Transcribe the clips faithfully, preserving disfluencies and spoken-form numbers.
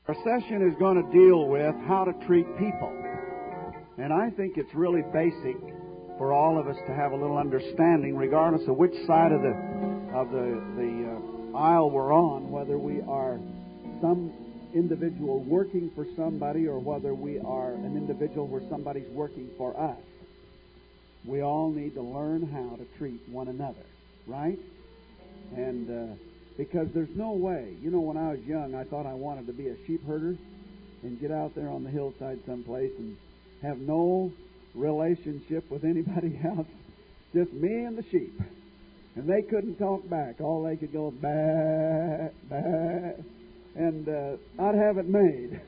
Our session is going to deal with how to treat people. And I think it's really basic for all of us to have a little understanding, regardless of which side of the of the, the uh, aisle we're on, whether we are some individual working for somebody or whether we are an individual where somebody's working for us. We all need to learn how to treat one another, right? And uh, because there's no way, you know, when I was young, I thought I wanted to be a sheep herder and get out there on the hillside someplace and have no relationship with anybody else, just me and the sheep. And they couldn't talk back. All they could go, bah, bah, and uh, I'd have it made.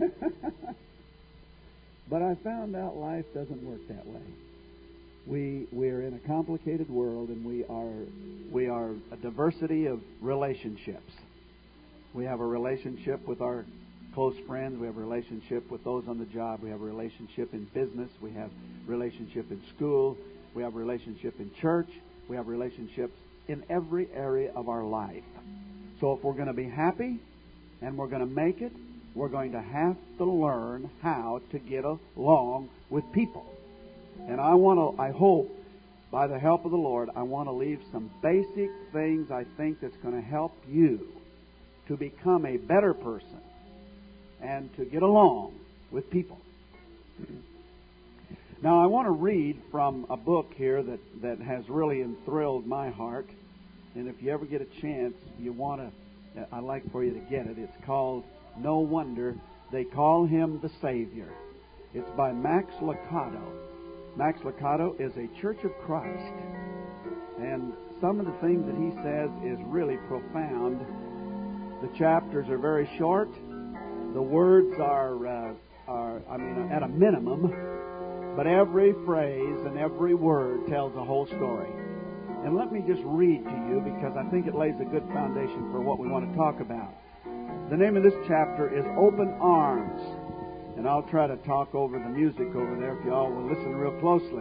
But I found out life doesn't work that way. We we are in a complicated world, and we are we are a diversity of relationships. We have a relationship with our close friends. We have a relationship with those on the job. We have a relationship in business. We have a relationship in school. We have a relationship in church. We have relationships in every area of our life. So if we're going to be happy and we're going to make it, we're going to have to learn how to get along with people. And I want to, I hope, by the help of the Lord, I want to leave some basic things I think that's going to help you to become a better person and to get along with people. Now, I want to read from a book here that, that has really enthralled my heart. And if you ever get a chance, you want to, I'd like for you to get it. It's called No Wonder They Call Him the Savior. It's by Max Lucado. Max Lucado is a Church of Christ. And some of the things that he says is really profound. The chapters are very short. The words are, uh, are, I mean, at a minimum. But every phrase and every word tells a whole story. And let me just read to you, because I think it lays a good foundation for what we want to talk about. The name of this chapter is Open Arms. And I'll try to talk over the music over there if you all will listen real closely.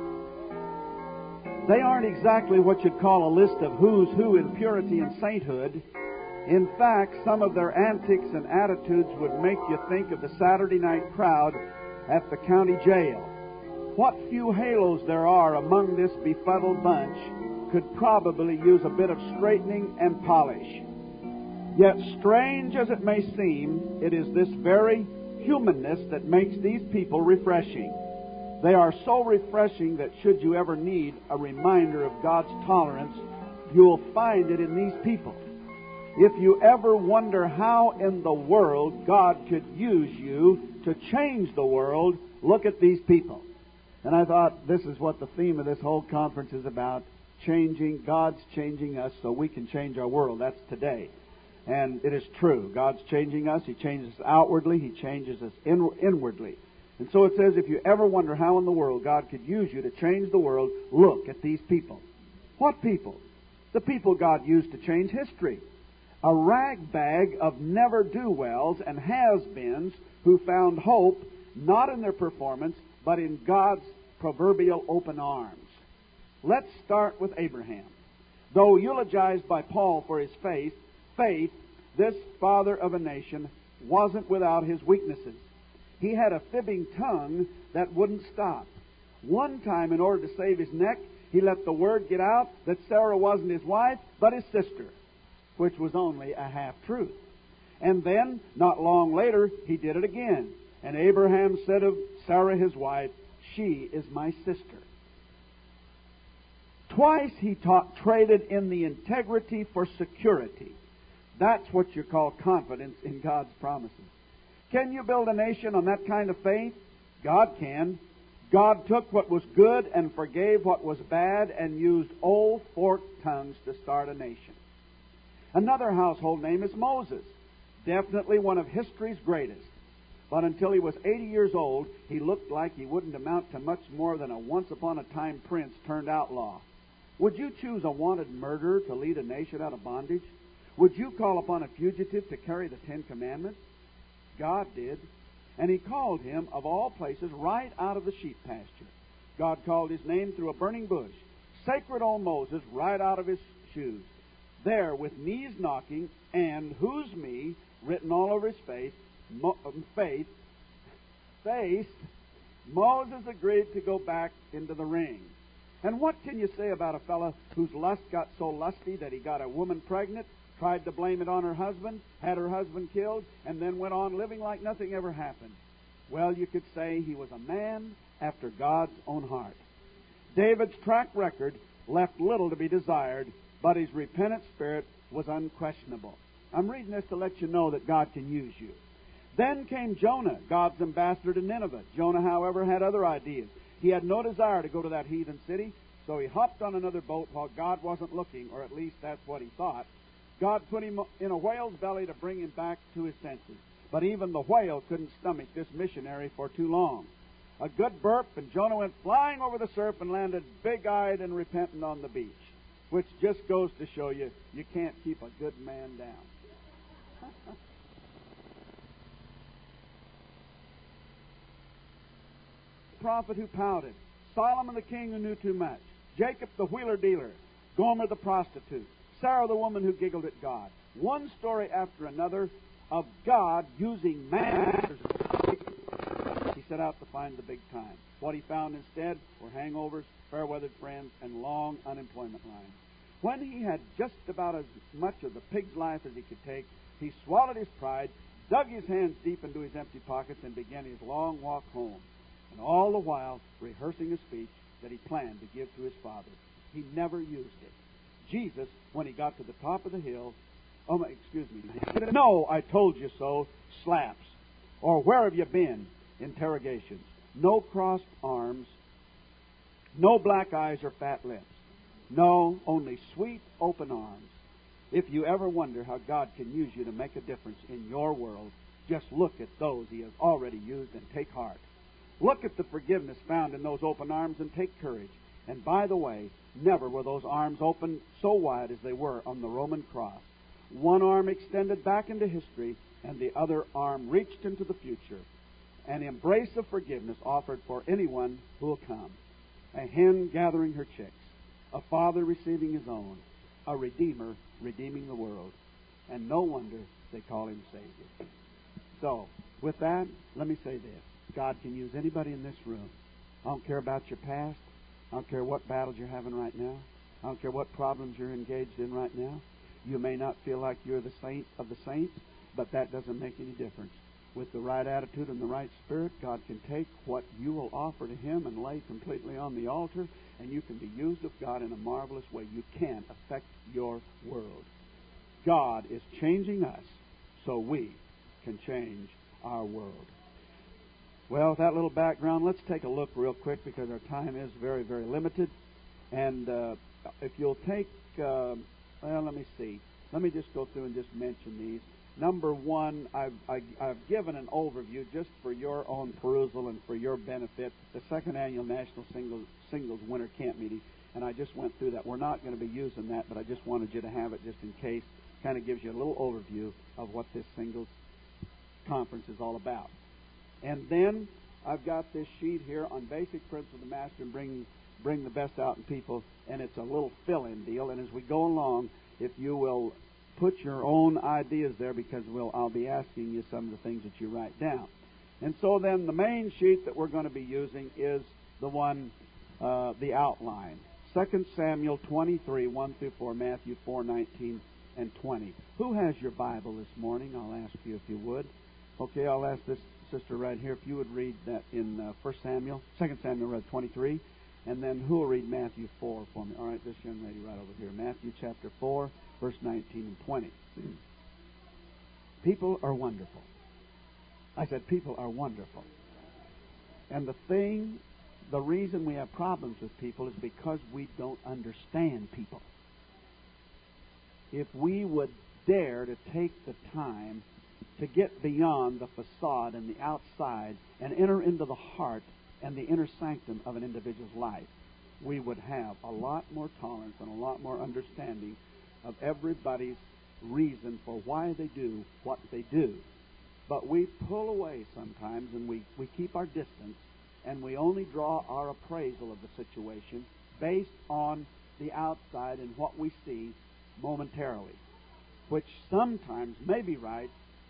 They aren't exactly what you'd call a list of who's who in purity and sainthood. In fact, some of their antics and attitudes would make you think of the Saturday night crowd at the county jail. What few halos there are among this befuddled bunch could probably use a bit of straightening and polish. Yet, strange as it may seem, it is this very humanness that makes these people refreshing. They are so refreshing that should you ever need a reminder of God's tolerance, you'll find it in these people. If you ever wonder how in the world God could use you to change the world, look at these people. And I thought this is what the theme of this whole conference is about, changing, God's changing us so we can change our world. That's today. And it is true. God's changing us. He changes us outwardly. He changes us in, inwardly. And so it says, if you ever wonder how in the world God could use you to change the world, look at these people. What people? The people God used to change history. A ragbag of never-do-wells and has-beens who found hope not in their performance, but in God's proverbial open arms. Let's start with Abraham. Though eulogized by Paul for his faith, faith, this father of a nation wasn't without his weaknesses. He had a fibbing tongue that wouldn't stop. One time, in order to save his neck, he let the word get out that Sarah wasn't his wife, but his sister, which was only a half-truth. And then, not long later, he did it again. And Abraham said of Sarah his wife, "She is my sister." Twice he taught, traded in the integrity for security. That's what you call confidence in God's promises. Can you build a nation on that kind of faith? God can. God took what was good and forgave what was bad and used old forked tongues to start a nation. Another household name is Moses, definitely one of history's greatest. But until he was eighty years old, he looked like he wouldn't amount to much more than a once-upon-a-time prince turned outlaw. Would you choose a wanted murderer to lead a nation out of bondage? Would you call upon a fugitive to carry the Ten Commandments? God did. And He called him, of all places, right out of the sheep pasture. God called his name through a burning bush. Sacred old Moses, right out of his shoes. There, with knees knocking and "Who's me?" written all over his face, Mo- faith, faced, Moses agreed to go back into the ring. And what can you say about a fellow whose lust got so lusty that he got a woman pregnant, tried to blame it on her husband, had her husband killed, and then went on living like nothing ever happened? Well, you could say he was a man after God's own heart. David's track record left little to be desired, but his repentant spirit was unquestionable. I'm reading this to let you know that God can use you. Then came Jonah, God's ambassador to Nineveh. Jonah, however, had other ideas. He had no desire to go to that heathen city, so he hopped on another boat while God wasn't looking, or at least that's what he thought. God put him in a whale's belly to bring him back to his senses. But even the whale couldn't stomach this missionary for too long. A good burp, and Jonah went flying over the surf and landed big-eyed and repentant on the beach, which just goes to show you, you can't keep a good man down. Prophet who pouted, Solomon the king who knew too much, Jacob the wheeler-dealer, Gomer the prostitute, Sarah the woman who giggled at God. One story after another of God using man. He set out to find the big time. What he found instead were hangovers, fair-weathered friends, and long unemployment lines. When he had just about as much of the pig's life as he could take, he swallowed his pride, dug his hands deep into his empty pockets, and began his long walk home. And all the while rehearsing a speech that he planned to give to his father. He never used it. Jesus, when he got to the top of the hill, oh, my, excuse me, no, I told you so, slaps. Or where have you been? Interrogations. No crossed arms, no black eyes or fat lips. No, only sweet open arms. If you ever wonder how God can use you to make a difference in your world, just look at those He has already used and take heart. Look at the forgiveness found in those open arms and take courage. And by the way, never were those arms opened so wide as they were on the Roman cross. One arm extended back into history, and the other arm reached into the future. An embrace of forgiveness offered for anyone who will come. A hen gathering her chicks. A father receiving his own. A redeemer redeeming the world. And no wonder they call him Savior. So, with that, let me say this. God can use anybody in this room. I don't care about your past. I don't care what battles you're having right now. I don't care what problems you're engaged in right now. You may not feel like you're the saint of the saints, but that doesn't make any difference. With the right attitude and the right spirit, God can take what you will offer to Him and lay completely on the altar, and you can be used of God in a marvelous way. You can affect your world. God is changing us so we can change our world. Well, with that little background, let's take a look real quick because our time is very, very limited. And uh, if you'll take, uh, well, let me see. Let me just go through and just mention these. Number one, I've, I, I've given an overview just for your own perusal and for your benefit, the second annual National Singles, Singles Winter Camp Meeting. And I just went through that. We're not going to be using that, but I just wanted you to have it just in case. Kind of gives you a little overview of what this Singles Conference is all about. And then I've got this sheet here on basic principles of the Master and bring, bring the best out in people, and it's a little fill-in deal. And as we go along, if you will put your own ideas there, because we'll, I'll be asking you some of the things that you write down. And so then the main sheet that we're going to be using is the one, uh, the outline. Second Samuel twenty-three, one through four, Matthew four, nineteen and twenty. Who has your Bible this morning? I'll ask you if you would. Okay, I'll ask this sister right here if you would read that in uh, First Samuel, Second Samuel, read twenty-three, and then who will read Matthew four for me? All right, this young lady right over here, Matthew chapter four, verse nineteen and twenty. People are wonderful. I said people are wonderful. And the thing, the reason we have problems with people is because we don't understand people. If we would dare to take the time to get beyond the facade and the outside and enter into the heart and the inner sanctum of an individual's life, we would have a lot more tolerance and a lot more understanding of everybody's reason for why they do what they do. But we pull away sometimes and we, we keep our distance, and we only draw our appraisal of the situation based on the outside and what we see momentarily, which sometimes may be right,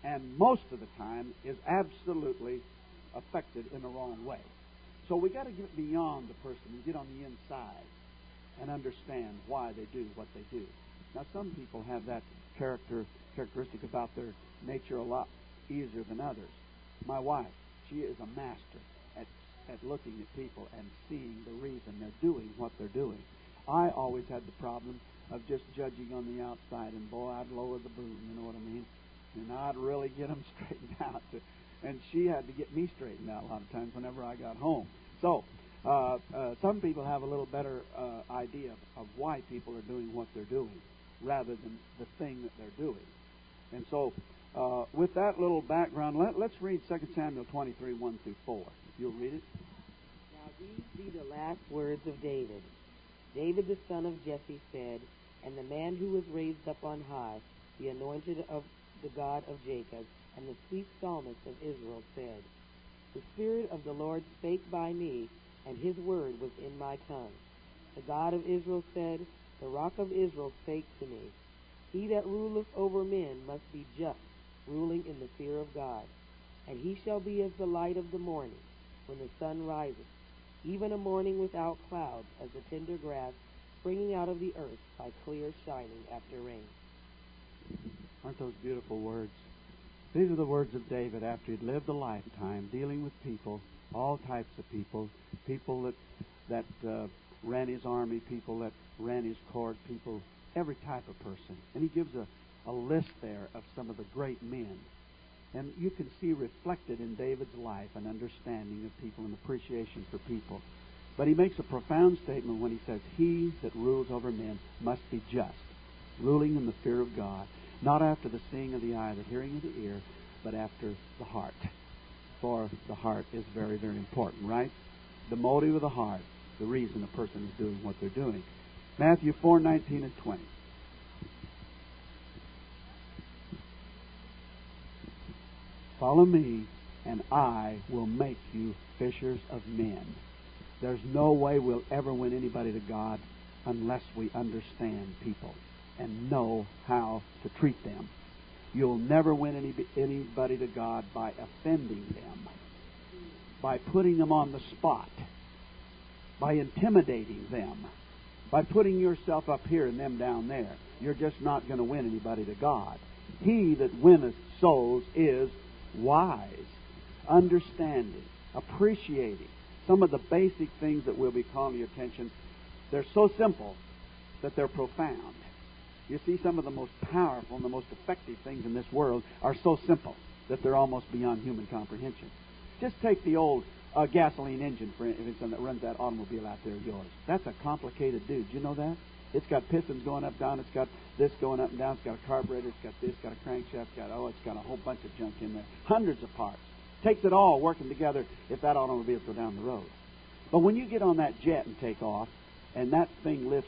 and most of the time is absolutely affected in the wrong way. So we got to get beyond the person and get on the inside and understand why they do what they do. Now, some people have that character characteristic about their nature a lot easier than others. My wife, she is a master at, at looking at people and seeing the reason they're doing what they're doing. I always had the problem of just judging on the outside, and boy, I'd lower the boom, you know what I mean? And I'd really get them straightened out. And she had to get me straightened out a lot of times whenever I got home. So, uh, uh, some people have a little better uh, idea of, of why people are doing what they're doing rather than the thing that they're doing. And so, uh, with that little background, let, let's read Second Samuel twenty-three, one through four. If you'll read it. Now these be the last words of David. David the son of Jesse said, and the man who was raised up on high, the anointed of the God of Jacob, and the sweet psalmist of Israel said, the Spirit of the Lord spake by me, and his word was in my tongue. The God of Israel said, the rock of Israel spake to me. He that ruleth over men must be just, ruling in the fear of God. And he shall be as the light of the morning, when the sun riseth, even a morning without clouds, as the tender grass springing out of the earth by clear shining after rain. Aren't those beautiful words? These are the words of David after he'd lived a lifetime dealing with people, all types of people, people that that uh, ran his army, people that ran his court, people, every type of person. And he gives a, a list there of some of the great men. And you can see reflected in David's life an understanding of people and appreciation for people. But he makes a profound statement when he says, he that rules over men must be just, ruling in the fear of God, not after the seeing of the eye, the hearing of the ear, but after the heart. For the heart is very, very important, right? The motive of the heart, the reason a person is doing what they're doing. Matthew four, nineteen and twenty. Follow me, and I will make you fishers of men. There's no way we'll ever win anybody to God unless we understand people and know how to treat them. You'll never win any, anybody to God by offending them, by putting them on the spot, by intimidating them, by putting yourself up here and them down there. You're just not going to win anybody to God. He that winneth souls is wise, understanding, appreciating. Some of the basic things that we'll be calling your attention, they're so simple that they're profound. You see, some of the most powerful and the most effective things in this world are so simple that they're almost beyond human comprehension. Just take the old uh, gasoline engine, for instance, that runs that automobile out there of yours. That's a complicated dude. You know that? It's got pistons going up, down. It's got this going up and down. It's got a carburetor. It's got this. It's got a crankshaft. It's got, oh, it's got a whole bunch of junk in there. Hundreds of parts. Takes it all working together if that automobile go down the road. But when you get on that jet and take off, and that thing lifts,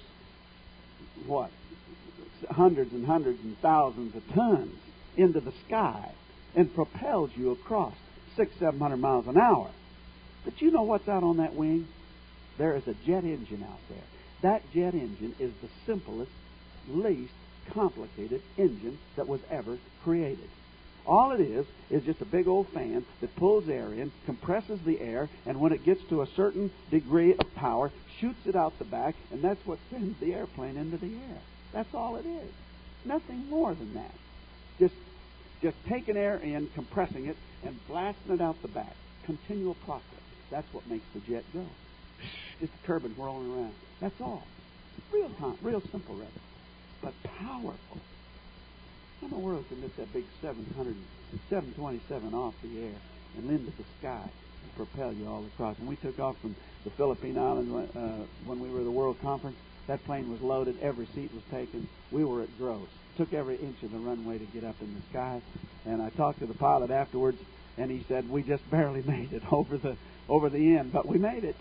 what, hundreds and hundreds and thousands of tons into the sky and propels you across six, seven hundred miles an hour. But you know what's out on that wing? There is a jet engine out there. That jet engine is the simplest, least complicated engine that was ever created. All it is is just a big old fan that pulls air in, compresses the air, and when it gets to a certain degree of power, shoots it out the back, and that's what sends the airplane into the air. That's all it is. Nothing more than that. Just, just taking air in, compressing it, and blasting it out the back. Continual process. That's what makes the jet go. Just a turbine whirling around. That's all. Real com- real simple, rather. But powerful. How in the world can lift that big seven hundred, seven twenty-seven off the air and into the sky and propel you all across? When we took off from the Philippine Islands uh, when we were at the World Conference, that plane was loaded. Every seat was taken. We were at gross. Took every inch of the runway to get up in the sky. And I talked to the pilot afterwards, and he said, we just barely made it over the over the end, but we made it.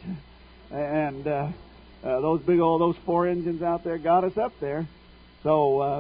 And uh, uh, those big old, those four engines out there got us up there. So, uh,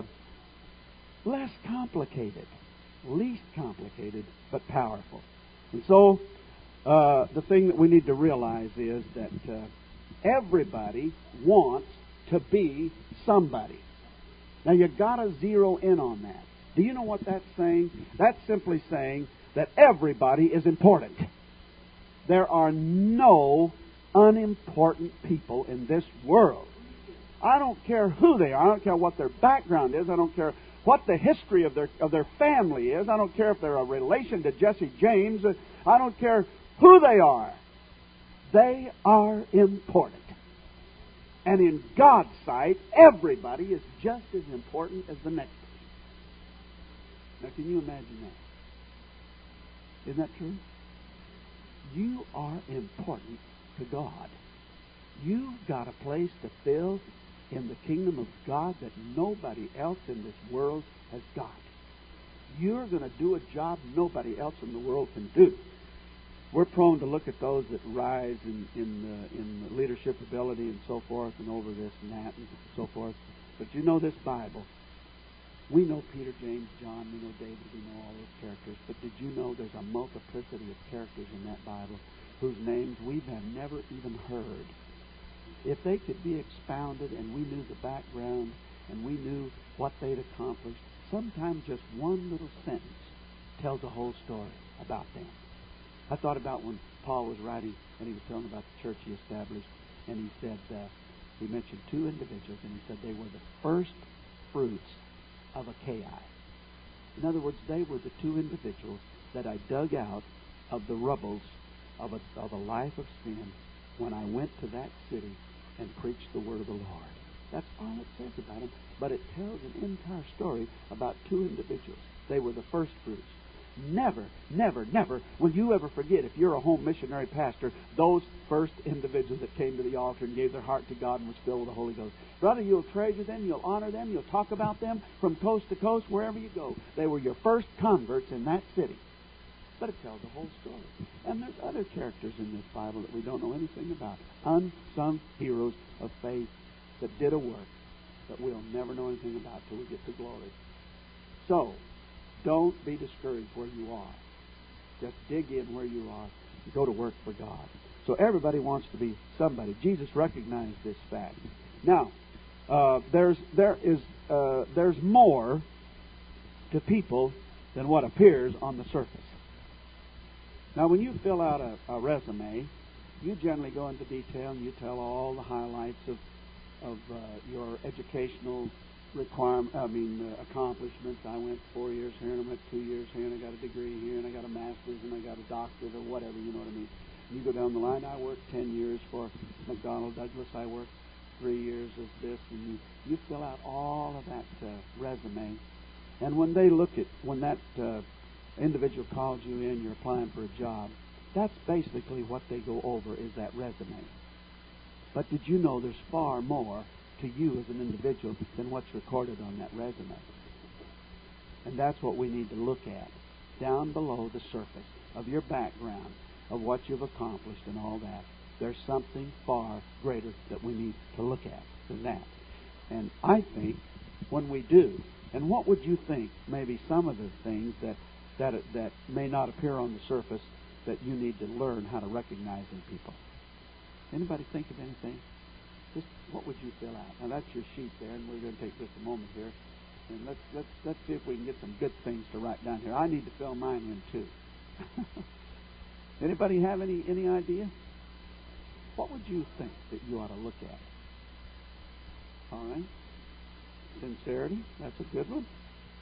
less complicated, least complicated, but powerful. And so, uh, the thing that we need to realize is that uh, everybody wants to be somebody. Now, you've got to zero in on that. Do you know what that's saying? That's simply saying that everybody is important. There are no unimportant people in this world. I don't care who they are. I don't care what their background is. I don't care what the history of their of their family is. I don't care if they're a relation to Jesse James. I don't care who they are. They are important. And in God's sight, everybody is just as important as the next person. Now, can you imagine that? Isn't that true? You are important to God. You've got a place to fill in the kingdom of God that nobody else in this world has got. You're going to do a job nobody else in the world can do. We're prone to look at those that rise in in, uh, in leadership ability and so forth and over this and that and so forth. But you know this Bible. We know Peter, James, John, we know David, we know all those characters. But did you know there's a multiplicity of characters in that Bible whose names we have never even heard? If they could be expounded and we knew the background and we knew what they'd accomplished, sometimes just one little sentence tells a whole story about them. I thought about when Paul was writing and he was telling about the church he established, and he said, uh, he mentioned two individuals, and he said they were the first fruits of Achaia. In other words, they were the two individuals that I dug out of the rubbles of a, of a life of sin when I went to that city and preached the word of the Lord. That's all it says about them, but it tells an entire story about two individuals. They were the first fruits. Never, never, never will you ever forget, if you're a home missionary pastor, those first individuals that came to the altar and gave their heart to God and was filled with the Holy Ghost. Brother, you'll treasure them, you'll honor them, you'll talk about them from coast to coast, wherever you go. They were your first converts in that city. But it tells the whole story. And there's other characters in this Bible that we don't know anything about. Unsung heroes of faith that did a work that we'll never know anything about till we get to glory. So, don't be discouraged where you are. Just dig in where you are and go to work for God. So everybody wants to be somebody. Jesus recognized this fact. Now, uh, there's there is uh, there's more to people than what appears on the surface. Now, when you fill out a, a resume, you generally go into detail and you tell all the highlights of of uh, your educational requirement, I mean, uh, accomplishments. I went four years here, and I went two years here, and I got a degree here, and I got a master's, and I got a doctorate, or whatever, you know what I mean. You go down the line, I worked ten years for McDonnell Douglas, I worked three years as this, and you, you fill out all of that uh, resume. And when they look at, when that uh, individual calls you in, you're applying for a job, that's basically what they go over is that resume. But did you know there's far more to you as an individual than what's recorded on that resume? And that's what we need to look at, down below the surface of your background, of what you've accomplished and all that. There's something far greater that we need to look at than that. And I think when we do, and what would you think maybe some of the things that, that, that may not appear on the surface that you need to learn how to recognize in people? Anybody think of anything? Just what would you fill out? Now that's your sheet there, and we're going to take just a moment here, and let's let's let's see if we can get some good things to write down here. I need to fill mine in too. Anybody have any any idea? What would you think that you ought to look at? All right. Sincerity. That's a good one.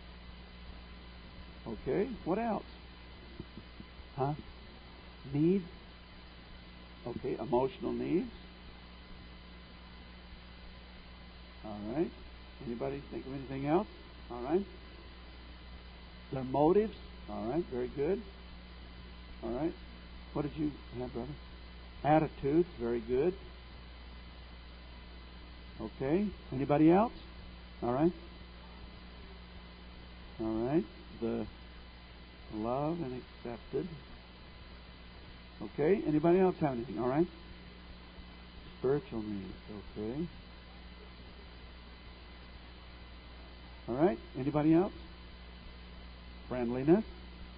Okay. What else? Huh? Needs. Okay. Emotional needs. All right. Anybody think of anything else? All right. Their motives. All right. Very good. All right. What did you have, brother? Attitudes. Very good. Okay. Anybody else? All right. All right. The love and accepted. Okay. Anybody else have anything? All right. Spiritual needs. Okay. All right. Anybody else? Friendliness.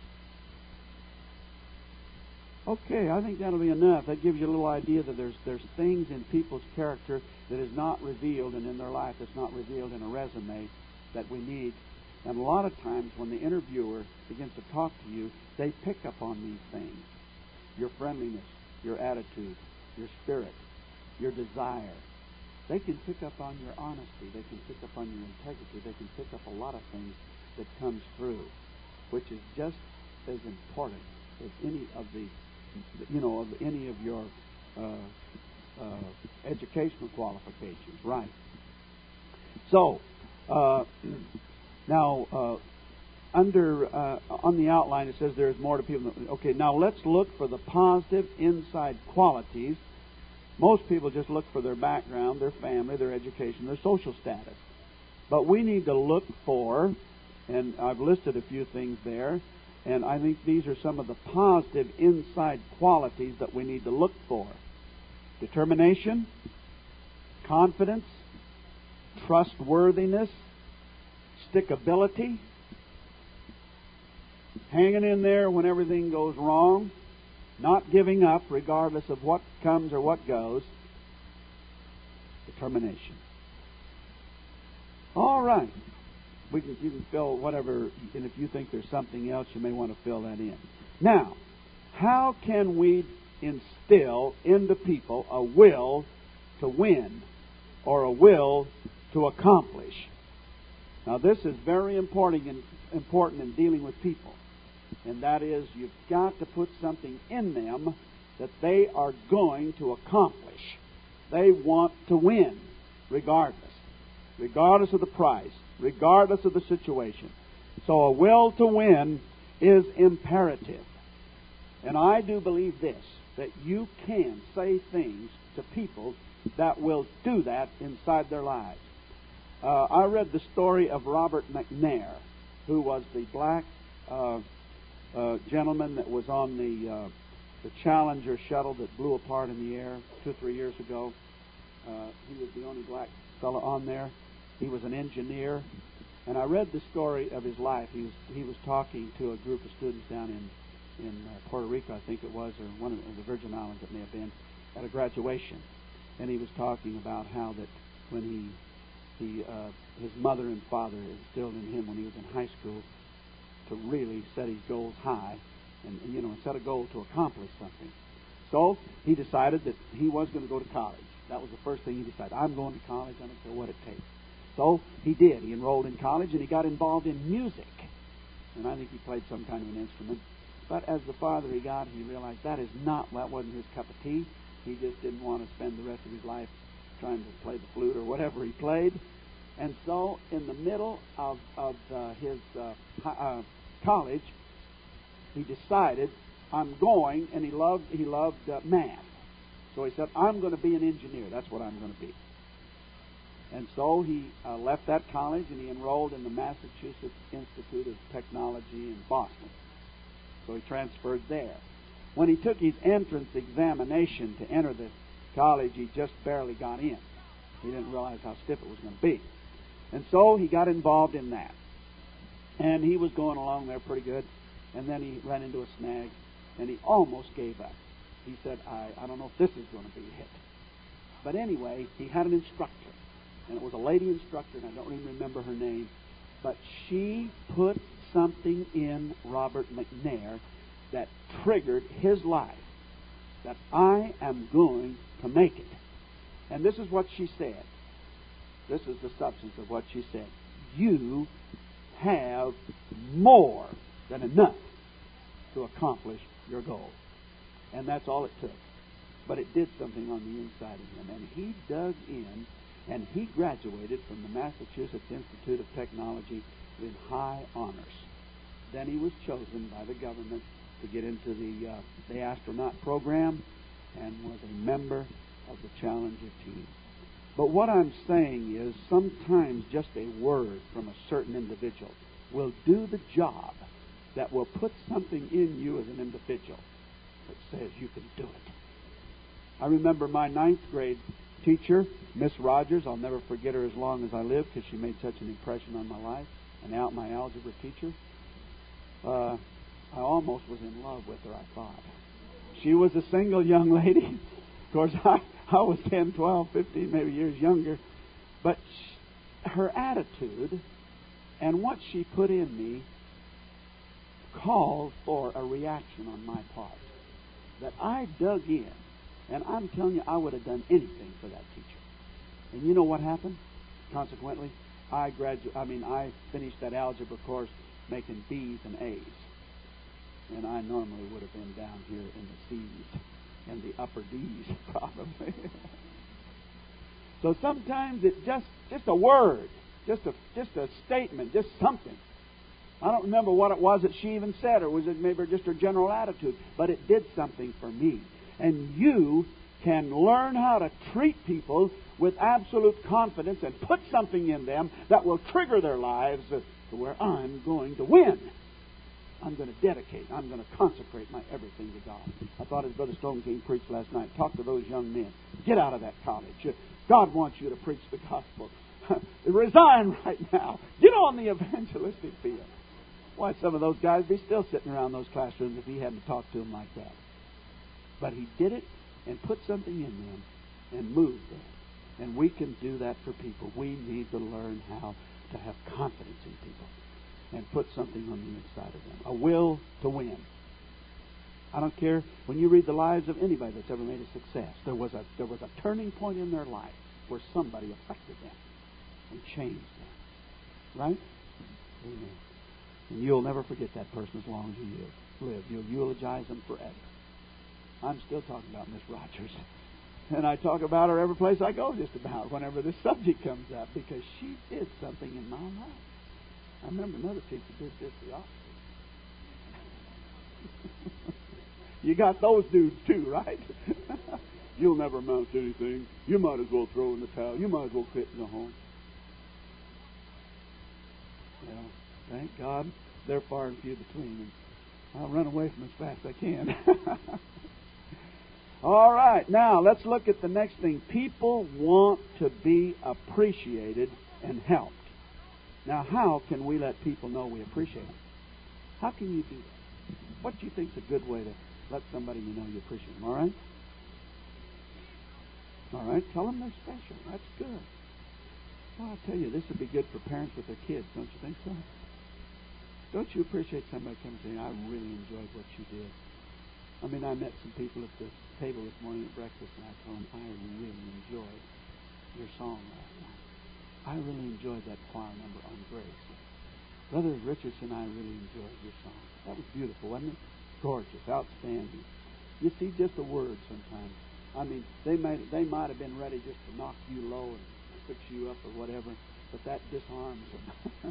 Okay, I think that'll be enough. That gives you a little idea that there's there's things in people's character that is not revealed and in their life that's not revealed in a resume that we need And a lot of times when the interviewer begins to talk to you, they pick up on these things. Your friendliness, your attitude, your spirit, your desire. They can pick up on your honesty. They can pick up on your integrity. They can pick up a lot of things that comes through, which is just as important as any of the, you know, of any of your uh, uh, educational qualifications. Right. So, uh, now, uh, under uh, on the outline it says there is more to people. Okay, now let's look for the positive inside qualities. Most people just look for their background, their family, their education, their social status. But we need to look for, and I've listed a few things there, and I think these are some of the positive inside qualities that we need to look for. Determination, confidence, trustworthiness, stickability, hanging in there when everything goes wrong, not giving up regardless of what comes or what goes, determination. All right. We can, you can fill whatever, and if you think there's something else, you may want to fill that in. Now, how can we instill into people a will to win or a will to accomplish? Now, this is very important in, important in dealing with people. And that is, you've got to put something in them that they are going to accomplish. They want to win, regardless. Regardless of the price. Regardless of the situation. So a will to win is imperative. And I do believe this, that you can say things to people that will do that inside their lives. Uh, I read the story of Robert McNair, who was the black uh, uh, gentleman that was on the uh, the Challenger shuttle that blew apart in the air two or three years ago. Uh, he was the only black fellow on there. He was an engineer, and I read the story of his life. He was he was talking to a group of students down in in uh, Puerto Rico, I think it was, or one of the Virgin Islands, it may have been, at a graduation, and he was talking about how that when he he uh, his mother and father instilled in him when he was in high school to really set his goals high, and, and you know, set a goal to accomplish something. So he decided that he was going to go to college. That was the first thing he decided. I'm going to college. I don't care what it takes. So he did. He enrolled in college and he got involved in music. And I think he played some kind of an instrument. But as the farther he got, he realized that is not, that wasn't his cup of tea. He just didn't want to spend the rest of his life trying to play the flute or whatever he played. And so in the middle of, of uh, his uh, uh, college, he decided, I'm going, and he loved, he loved uh, math. So he said, I'm going to be an engineer. That's what I'm going to be. And so he uh, left that college and he enrolled in the Massachusetts Institute of Technology in Boston. So he transferred there. When he took his entrance examination to enter the college, he just barely got in. He didn't realize how stiff it was going to be. And so he got involved in that. And he was going along there pretty good. And then he ran into a snag and he almost gave up. He said, I, I don't know if this is going to be it. But anyway, he had an instructor. And it was a lady instructor, and I don't even remember her name. But she put something in Robert McNair that triggered his life. That I am going to make it. And this is what she said. This is the substance of what she said. You have more than enough to accomplish your goal. And that's all it took. But it did something on the inside of him. And he dug in, and he graduated from the Massachusetts Institute of Technology with high honors. Then he was chosen by the government to get into the, uh, the astronaut program and was a member of the Challenger team. But what I'm saying is sometimes just a word from a certain individual will do the job that will put something in you as an individual that says you can do it. I remember my ninth grade teacher, Miss Rogers. I'll never forget her as long as I live because she made such an impression on my life, and out my algebra teacher. Uh, I almost was in love with her, I thought. She was a single young lady. Of course, I, I was ten, twelve, fifteen, maybe years younger. But she, her attitude And what she put in me called for a reaction on my part. That I dug in, and I'm telling you, I would have done anything for that teacher. And you know what happened? Consequently, I gradu- I mean, I finished that algebra course making B's and A's. And I normally would have been down here in the C's and the upper D's, probably. So sometimes it just just a word, just a just a statement, just something. I don't remember what it was that she even said, or was it maybe just her general attitude, but it did something for me. And you can learn how to treat people with absolute confidence and put something in them that will trigger their lives to where I'm going to win. I'm going to dedicate. I'm going to consecrate my everything to God. I thought as Brother Stone King preached last night. Talk to those young men. Get out of that college. God wants you to preach the gospel. Resign right now. Get on the evangelistic field. Why, some of those guys would be still sitting around those classrooms if he hadn't talked to them like that. But he did it and put something in them and moved them. And we can do that for people. We need to learn how to have confidence in people and put something on the inside of them. A will to win. I don't care. When you read the lives of anybody that's ever made a success, there was a there was a turning point in their life where somebody affected them and changed them. Right? Amen. And you'll never forget that person as long as you live. You'll eulogize them forever. I'm still talking about Miss Rogers. And I talk about her every place I go just about whenever this subject comes up, because she did something in my life. I remember another teacher did just the opposite. You got those dudes too, right? You'll never amount to anything. You might as well throw in the towel. You might as well quit and go home. Well, thank God they're far and few between. And I'll run away from them as fast as I can. All right, now let's look at the next thing. People want to be appreciated and helped. Now, how can we let people know we appreciate them? How can you do that? What do you think is a good way to let somebody you know you appreciate them? All right? All right, tell them they're special. That's good. Well, I tell you, this would be good for parents with their kids, don't you think so? Don't you appreciate somebody coming saying, I really enjoyed what you did? I mean, I met some people at the table this morning at breakfast, and I told them, I really enjoyed your song last night. I really enjoyed that choir number on Grace. Brother Richardson, I really enjoyed your song. That was beautiful, wasn't it? Gorgeous, outstanding. You see, just a word sometimes. I mean, they might they might have been ready just to knock you low and fix you up or whatever, but that disarms them.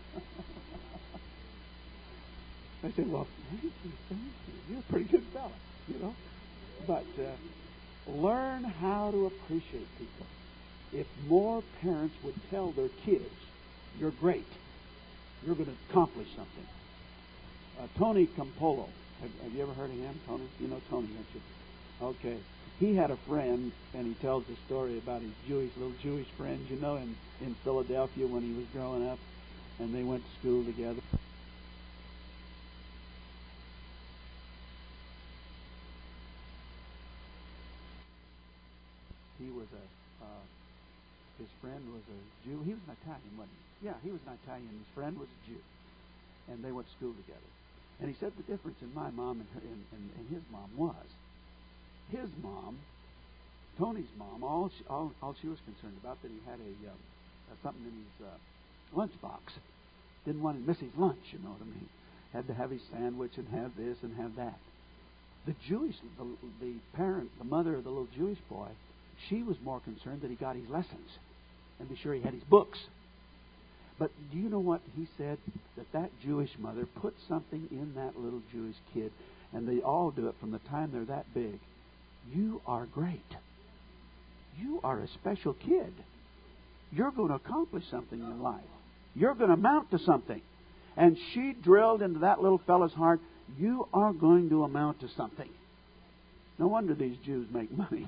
I said, well, thank you, thank you. You're a pretty good fella, you know. But uh, learn how to appreciate people. If more parents would tell their kids, you're great, you're going to accomplish something. Uh, Tony Campolo, have, have you ever heard of him, Tony? You know Tony, don't you? Okay. He had a friend, and he tells a story about his Jewish, little Jewish friends, you know, in, in Philadelphia when he was growing up, and they went to school together. He was a, uh, his friend was a Jew. He was an Italian, wasn't he? Yeah, he was an Italian. His friend was a Jew. And they went to school together. And he said the difference in my mom and, her, and, and, and his mom was, his mom, Tony's mom, all she, all, all she was concerned about that he had a uh, uh, something in his uh, lunchbox. Didn't want to miss his lunch, you know what I mean. Had to have his sandwich and have this and have that. The Jewish, the, the parent, the mother of the little Jewish boy, she was more concerned that he got his lessons and be sure he had his books. But do you know what he said? That that Jewish mother put something in that little Jewish kid, and they all do it from the time they're that big. You are great. You are a special kid. You're going to accomplish something in life. You're going to amount to something. And she drilled into that little fella's heart, you are going to amount to something. No wonder these Jews make money.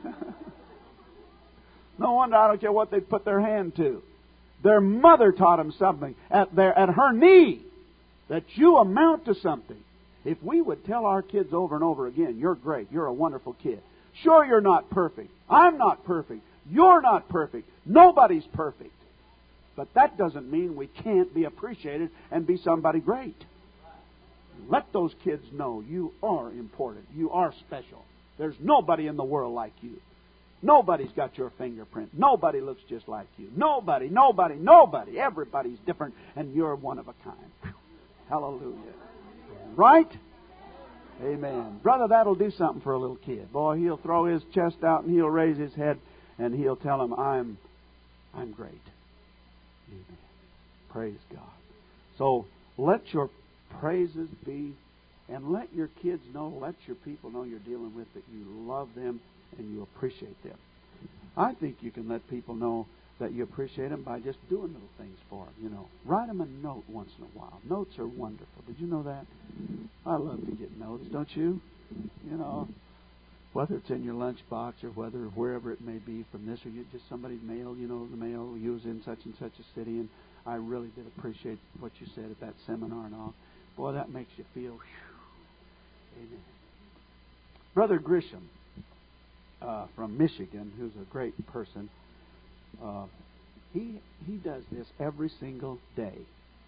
No wonder, I don't care what they put their hand to. Their mother taught them something at their at her knee, that you amount to something. If we would tell our kids over and over again, you're great, you're a wonderful kid. Sure, you're not perfect. I'm not perfect. You're not perfect. Nobody's perfect. But that doesn't mean we can't be appreciated and be somebody great. Let those kids know you are important. You are special. There's nobody in the world like you. Nobody's got your fingerprint. Nobody looks just like you. Nobody, nobody, nobody. Everybody's different, and you're one of a kind. Hallelujah. Right? Amen. Brother, that'll do something for a little kid. Boy, he'll throw his chest out and he'll raise his head and he'll tell him, I'm, I'm great. Amen. Praise God. So let your praises be, and let your kids know, let your people know you're dealing with that you love them and you appreciate them. I think you can let people know that you appreciate them by just doing little things for them, you know. Write them a note once in a while. Notes are wonderful. Did you know that? I love to get notes, don't you? You know, whether it's in your lunchbox or whether wherever it may be from this or you just somebody's mail, you know, the mail, you was in such and such a city and I really did appreciate what you said at that seminar and all. Boy, that makes you feel, whew. Amen. Brother Grisham uh, from Michigan, who's a great person, uh, he he does this every single day.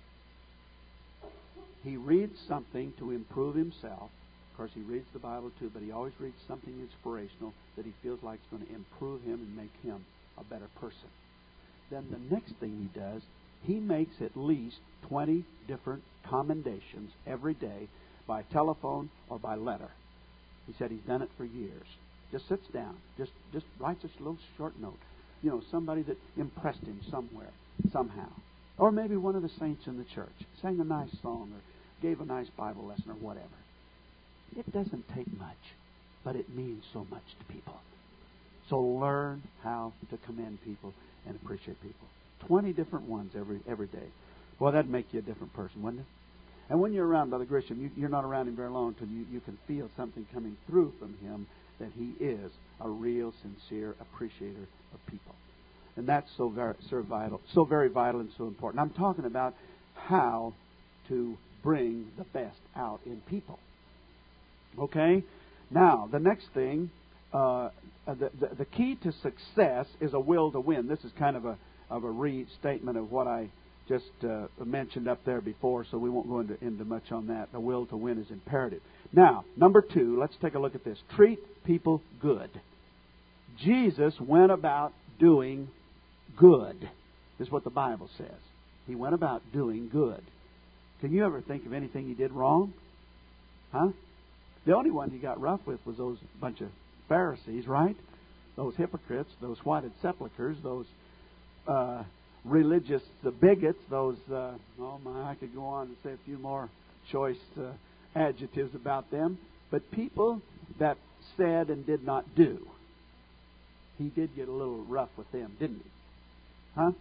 He reads something to improve himself. Of course, he reads the Bible too, but he always reads something inspirational that he feels like is going to improve him and make him a better person. Then the next thing he does, he makes at least twenty different commendations every day by telephone or by letter. He said he's done it for years. Just sits down, just just writes a little short note. You know, somebody that impressed him somewhere, somehow. Or maybe one of the saints in the church sang a nice song or gave a nice Bible lesson or whatever. It doesn't take much, but it means so much to people. So learn how to commend people and appreciate people. Twenty different ones every every day. Well, that'd make you a different person, wouldn't it? And when you're around Brother Grisham, you, you're not around him very long until you, you can feel something coming through from him that he is a real, sincere appreciator of people. And that's so very, so vital, so very vital and so important. I'm talking about how to bring the best out in people. Okay? Now, the next thing, uh, the, the, the key to success is a will to win. This is kind of a of a restatement of what I just uh, mentioned up there before, so we won't go into, into much on that. The will to win is imperative. Now, number two, let's take a look at this. Treat people good. Jesus went about doing good, is what the Bible says. He went about doing good. Can you ever think of anything he did wrong? Huh? The only one he got rough with was those bunch of Pharisees, right? Those hypocrites, those whited sepulchres, those uh, religious the bigots, those, uh, oh my, I could go on and say a few more choice uh, adjectives about them. But people that said and did not do. He did get a little rough with them, didn't he? Huh?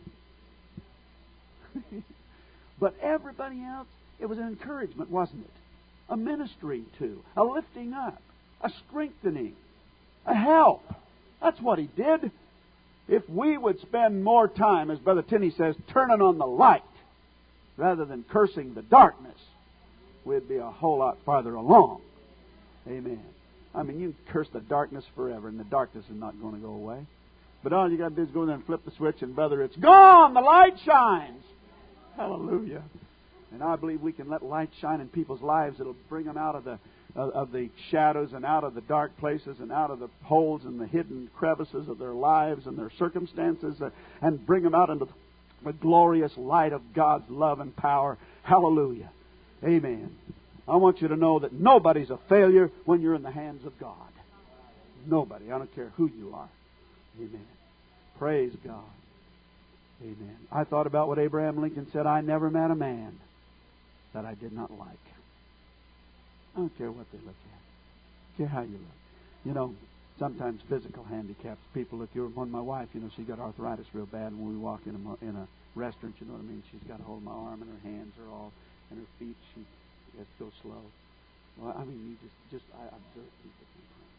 But everybody else, it was an encouragement, wasn't it? A ministering to, a lifting up, a strengthening, a help. That's what he did. If we would spend more time, as Brother Tinney says, turning on the light rather than cursing the darkness, we'd be a whole lot farther along. Amen. I mean, you can curse the darkness forever, and the darkness is not going to go away. But all you got to do is go there and flip the switch, and brother, it's gone. The light shines. Hallelujah. And I believe we can let light shine in people's lives. It'll bring them out of the of, of the shadows and out of the dark places and out of the holes and the hidden crevices of their lives and their circumstances, uh, and bring them out into the glorious light of God's love and power. Hallelujah. Amen. I want you to know that nobody's a failure when you're in the hands of God. Nobody. I don't care who you are. Amen. Praise God. Amen. I thought about what Abraham Lincoln said. I never met a man that I did not like. I don't care what they look at. I don't care how you look. You know, sometimes physical handicaps. People look. You're one. My wife, you know, she got arthritis real bad. And when we walk in a, in a restaurant, you know what I mean. She's got a hold of my arm, and her hands are all, and her feet. She has to go slow. Well, I mean, you just, just I observe people sometimes.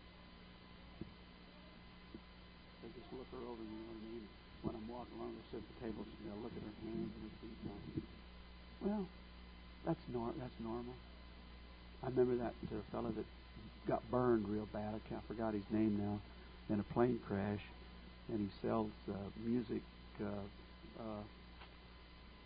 They just look her over. You know what I mean. When I'm walking along, they sit at the table. They'll look at her hands and her feet. Well, that's nor that's normal. I remember that uh, fellow that got burned real bad. I can't forgot his name now. In a plane crash, and he sells uh, music uh, uh,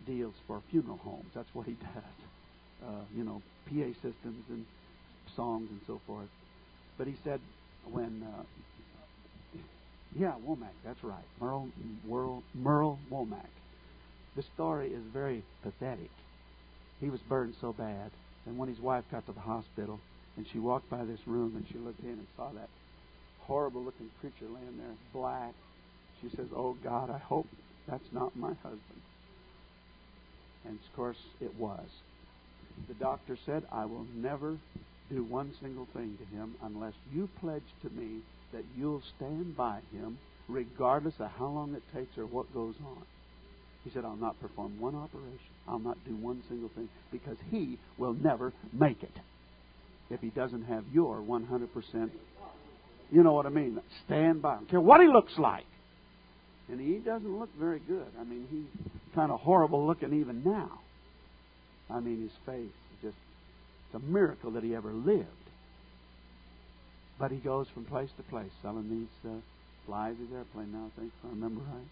deals for funeral homes. That's what he does. Uh, you know, P A systems and songs and so forth. But he said when, uh, yeah, Womack, that's right, Merle, Merle, Merle Womack. The story is very pathetic. He was burned so bad, and when his wife got to the hospital, and she walked by this room, and she looked in and saw that horrible-looking creature laying there, black, she says, "Oh, God, I hope that's not my husband." And, of course, it was. The doctor said, "I will never do one single thing to him unless you pledge to me that you'll stand by him regardless of how long it takes or what goes on." He said, "I'll not perform one operation. I'll not do one single thing because he will never make it if he doesn't have your one hundred percent, you know what I mean, stand by him. I don't care what he looks like." And he doesn't look very good. I mean, he's kind of horrible looking even now. I mean, his face is just, it's a miracle that he ever lived. But he goes from place to place selling these uh, flies, his airplane now, I think, if I remember right.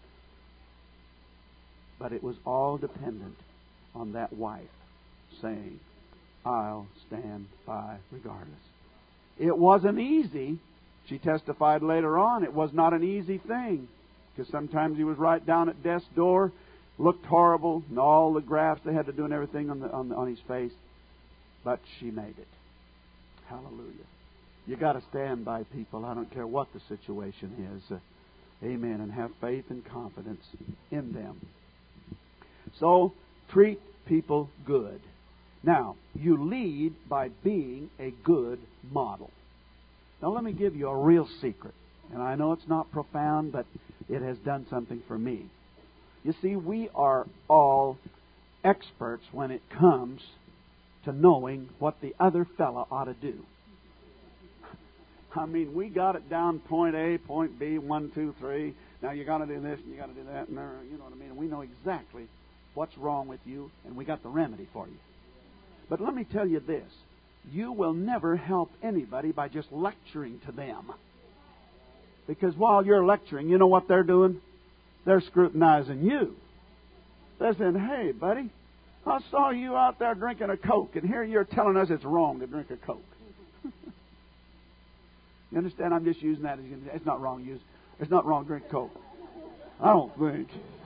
But it was all dependent on that wife saying, "I'll stand by regardless." It wasn't easy. She testified later on it was not an easy thing. Because sometimes he was right down at death's door, looked horrible, and all the grafts they had to do and everything on, the, on, the, on his face. But she made it. Hallelujah. You got to stand by people. I don't care what the situation is. Uh, amen. And have faith and confidence in them. So, treat people good. Now, you lead by being a good model. Now, let me give you a real secret. And I know it's not profound, but it has done something for me. You see, we are all experts when it comes to knowing what the other fella ought to do. I mean, we got it down point A, point B, one, two, three. Now you got to do this and you got to do that, and there, you know what I mean. And we know exactly what's wrong with you, and we got the remedy for you. But let me tell you this: you will never help anybody by just lecturing to them. Because while you're lecturing, you know what they're doing? They're scrutinizing you. They're saying, "Hey, buddy, I saw you out there drinking a Coke, and here you're telling us it's wrong to drink a Coke." You understand? I'm just using that as it's not wrong to use. It's not wrong to drink Coke. I don't think.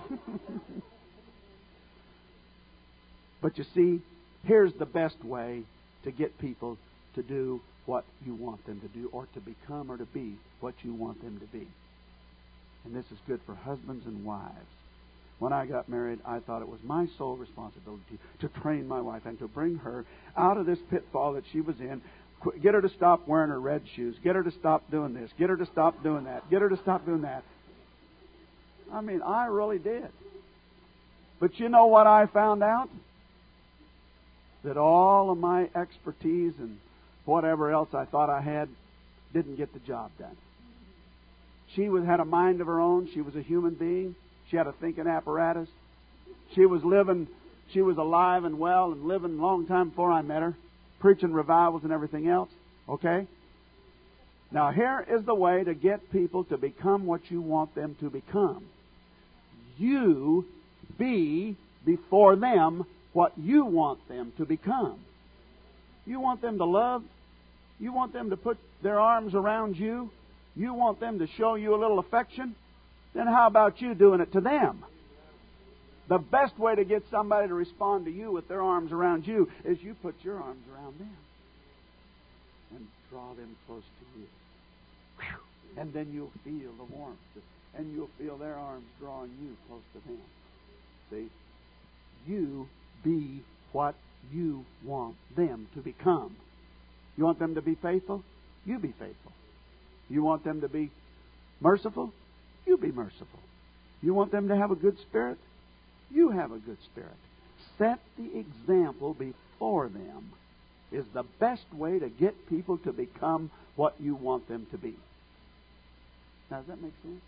But you see, here's the best way to get people to do what you want them to do, or to become or to be what you want them to be. And this is good for husbands and wives. When I got married, I thought it was my sole responsibility to train my wife and to bring her out of this pitfall that she was in. Get her to stop wearing her red shoes. Get her to stop doing this. Get her to stop doing that. Get her to stop doing that. I mean, I really did. But you know what I found out? That all of my expertise and whatever else I thought I had didn't get the job done. She was had a mind of her own. She was a human being. She had a thinking apparatus. She was living, she was alive and well and living a long time before I met her, preaching revivals and everything else. Okay? Now here is the way to get people to become what you want them to become. You be before them what you want them to become. You want them to love. You want them to put their arms around you. You want them to show you a little affection. Then how about you doing it to them? The best way to get somebody to respond to you with their arms around you is you put your arms around them and draw them close to you. Whew. And then you'll feel the warmth, and you'll feel their arms drawing you close to them. See? You be what you want them to become. You want them to be faithful? You be faithful. You want them to be merciful? You be merciful. You want them to have a good spirit? You have a good spirit. Set the example before them is the best way to get people to become what you want them to be. Now, does that make sense?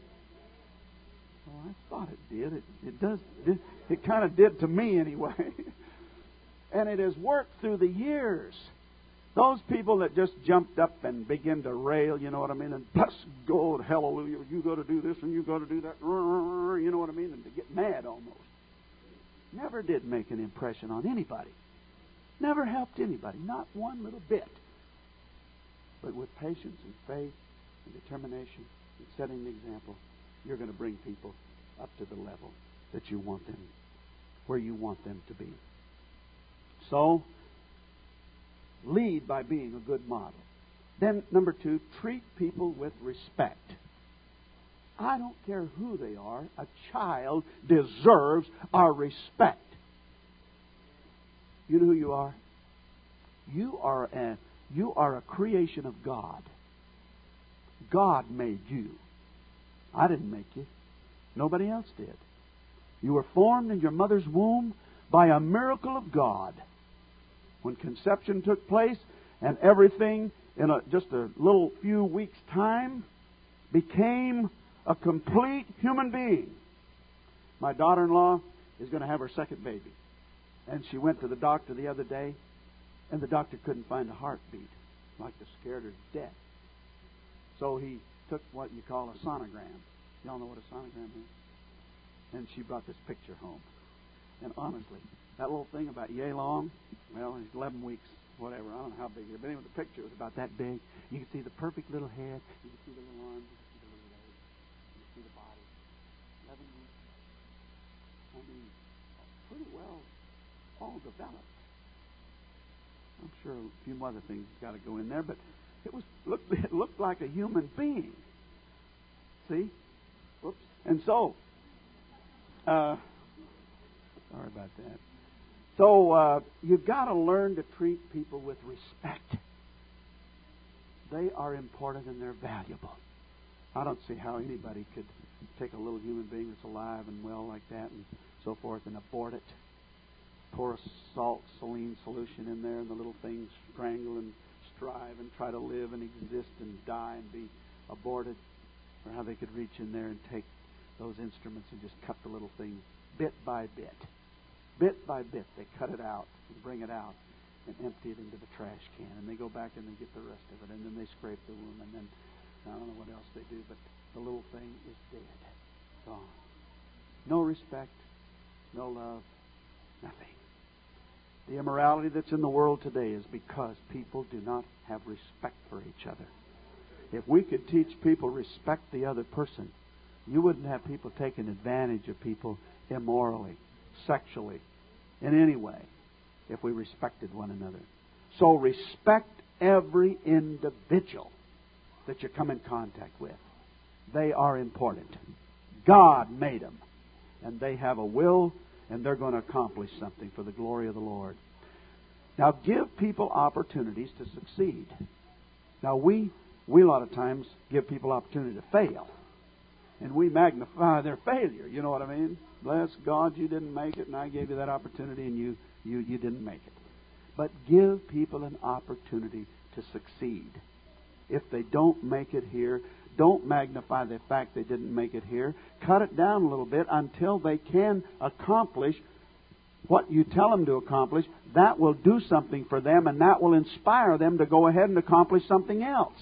Well, I thought it did. It, it does. It, it kind of did to me anyway. And it has worked through the years. Those people that just jumped up and began to rail, you know what I mean, and bless God, hallelujah, you got to do this and you got to do that, you know what I mean, and to get mad almost. never did make an impression on anybody. Never helped anybody, not one little bit. But with patience and faith and determination and setting the example, you're going to bring people up to the level that you want them, where you want them to be. So, lead by being a good model. Then, number two, treat people with respect. I don't care who they are. A child deserves our respect. You know who you are? You are a, you are a creation of God. God made you. I didn't make you. Nobody else did. You were formed in your mother's womb by a miracle of God. When conception took place and everything in a, just a little few weeks' time became a complete human being. My daughter-in-law is going to have her second baby. And she went to the doctor the other day, and the doctor couldn't find a heartbeat, like it scared her to death. So he took what you call a sonogram. Y'all know what a sonogram is? And she brought this picture home. And honestly, that little thing about yay long, well, it's eleven weeks, whatever. I don't know how big it is. But anyway, the picture was about that big. You can see the perfect little head. You can see the little arms. You can see the little legs. You can see the body. eleven weeks. I mean, pretty well all developed. I'm sure a few other things got to go in there, but it was looked it looked like a human being. See? Whoops. And so, uh, sorry about that. So uh, you've got to learn to treat people with respect. They are important and they're valuable. I don't see how anybody could take a little human being that's alive and well like that and so forth and abort it. Pour a salt saline solution in there and the little things strangle and strive and try to live and exist and die and be aborted. Or how they could reach in there and take those instruments and just cut the little thing bit by bit. Bit by bit, they cut it out and bring it out and empty it into the trash can. And they go back and they get the rest of it. And then they scrape the wound. And then, I don't know what else they do, but the little thing is dead. Gone. No respect, no love, nothing. The immorality that's in the world today is because people do not have respect for each other. If we could teach people respect the other person, you wouldn't have people taking advantage of people immorally, sexually, in any way, if we respected one another. So respect every individual that you come in contact with. They are important. God made them. And they have a will, and they're going to accomplish something for the glory of the Lord. Now, give people opportunities to succeed. Now, we, we a lot of times give people opportunity to fail. And we magnify their failure. You know what I mean? Bless God, you didn't make it, and I gave you that opportunity, and you, you, you didn't make it. But give people an opportunity to succeed. If they don't make it here, don't magnify the fact they didn't make it here. Cut it down a little bit until they can accomplish what you tell them to accomplish. That will do something for them, and that will inspire them to go ahead and accomplish something else.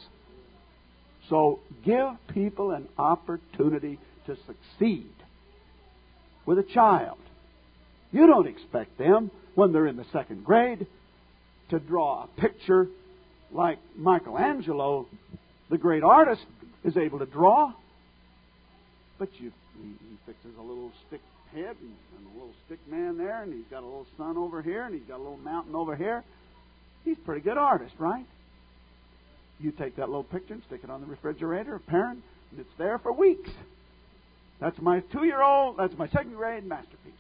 So give people an opportunity to succeed. With a child, you don't expect them, when they're in the second grade, to draw a picture like Michelangelo, the great artist, is able to draw. But you, he, he fixes a little stick head and, and a little stick man there, and he's got a little sun over here, and he's got a little mountain over here. He's a pretty good artist, right? You take that little picture and stick it on the refrigerator, a parent, and it's there for weeks. That's my two-year-old, that's my second grade masterpiece.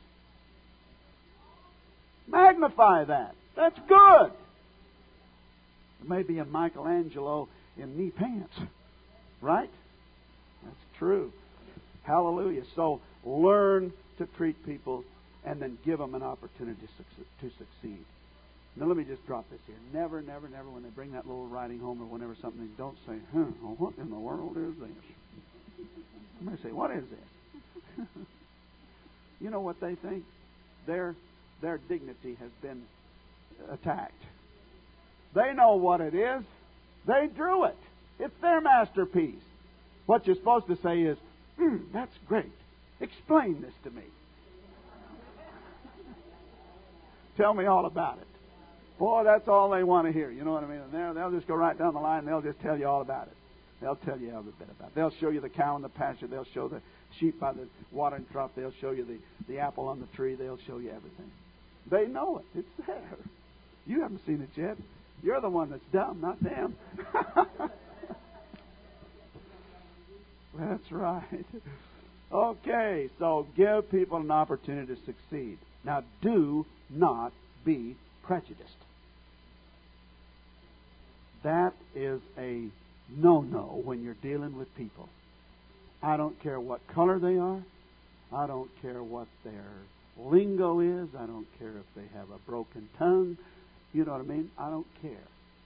Magnify that. That's good. It may be a Michelangelo in knee pants, right? That's true. Hallelujah. So learn to treat people and then give them an opportunity to succeed. Now let me just drop this here. Never, never, never, when they bring that little writing home or whenever something, don't say, huh, well, what in the world is this? You may say, what is this? You know what they think? Their, their dignity has been attacked. They know what it is. They drew it. It's their masterpiece. What you're supposed to say is, mm, that's great. Explain this to me. Tell me all about it. Boy, that's all they want to hear. You know what I mean? And they'll, they'll just go right down the line and they'll just tell you all about it. They'll tell you every bit about it. They'll show you the cow in the pasture. They'll show the sheep by the watering trough. They'll show you the, the apple on the tree. They'll show you everything. They know it. It's there. You haven't seen it yet. You're the one that's dumb, not them. That's right. Okay, so give people an opportunity to succeed. Now, do not be prejudiced. That is a no-no when you're dealing with people. I don't care what color they are. I don't care what their lingo is. I don't care if they have a broken tongue. You know what I mean? I don't care.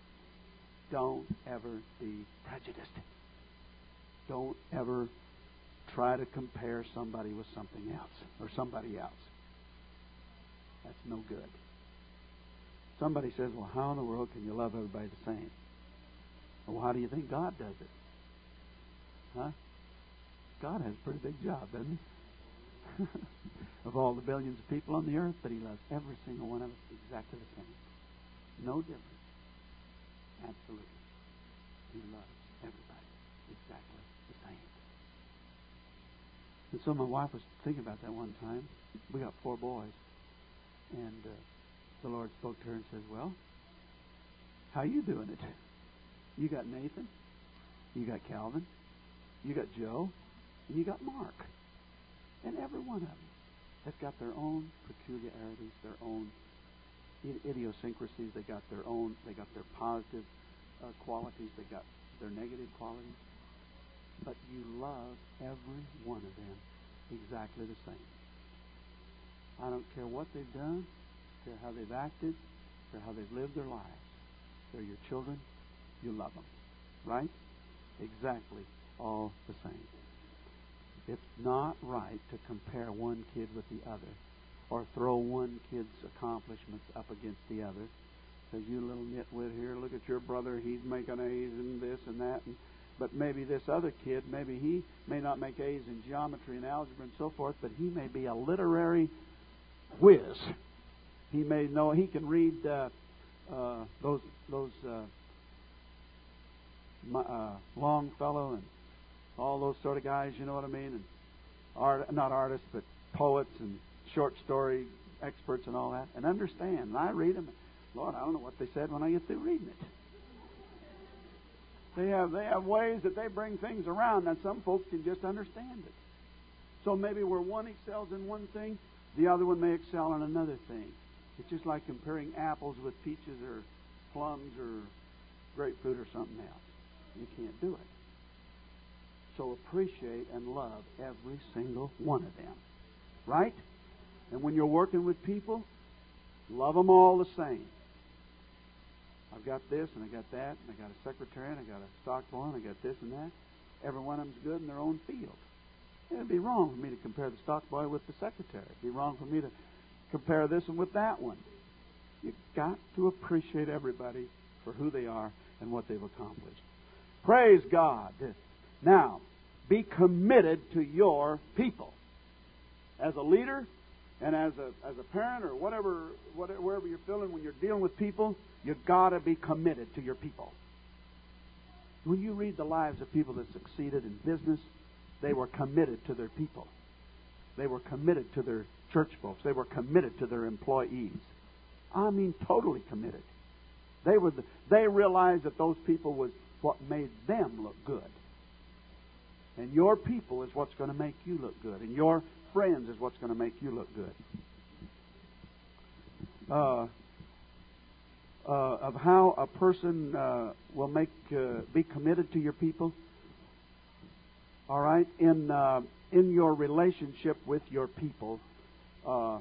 Don't ever be prejudiced. Don't ever try to compare somebody with something else or somebody else. That's no good. Somebody says, well, how in the world can you love everybody the same? Well, how do you think God does it? Huh? God has a pretty big job, doesn't he? Of all the billions of people on the earth, but He loves every single one of us exactly the same. No difference. Absolutely. He loves everybody exactly the same. And so my wife was thinking about that one time. We got four boys. And uh, the Lord spoke to her and said, well, how you doing it? You got Nathan, you got Calvin, you got Joe, and you got Mark. And every one of them has got their own peculiarities, their own idiosyncrasies. They got their own, they got their positive uh, qualities, they got their negative qualities. But you love every one of them exactly the same. I don't care what they've done, I don't care how they've acted, I don't care how they've lived their lives. They're your children. You love them. Right? Exactly all the same. It's not right to compare one kid with the other or throw one kid's accomplishments up against the other. Say, you little nitwit here, look at your brother, he's making A's in this and that. And, but maybe this other kid, maybe he may not make A's in geometry and algebra and so forth, but he may be a literary whiz. He may know, he can read uh, uh, those those uh, uh, Longfellow and all those sort of guys, you know what I mean? And art, not artists, but poets and short story experts and all that. And understand, and I read them. Lord, I don't know what they said when I get through reading it. They have they have ways that they bring things around that some folks can just understand it. So maybe where one excels in one thing, the other one may excel in another thing. It's just like comparing apples with peaches or plums or grapefruit or something else. You can't do it. So appreciate and love every single one of them. Right? And when you're working with people, love them all the same. I've got this and I got that and I got a secretary and I got a stock boy and I got this and that. Every one of them's good in their own field. It would be wrong for me to compare the stock boy with the secretary. It would be wrong for me to compare this one with that one. You've got to appreciate everybody for who they are and what they've accomplished. Praise God. Now, be committed to your people. As a leader and as a as a parent or whatever, whatever wherever you're feeling when you're dealing with people, you've got to be committed to your people. When you read the lives of people that succeeded in business, they were committed to their people. They were committed to their church folks. They were committed to their employees. I mean, totally committed. They were. The, they realized that those people was what made them look good. And your people is what's going to make you look good. And your friends is what's going to make you look good. Uh, uh, of how a person uh, will make uh, be committed to your people. All right, in uh, in your relationship with your people, uh,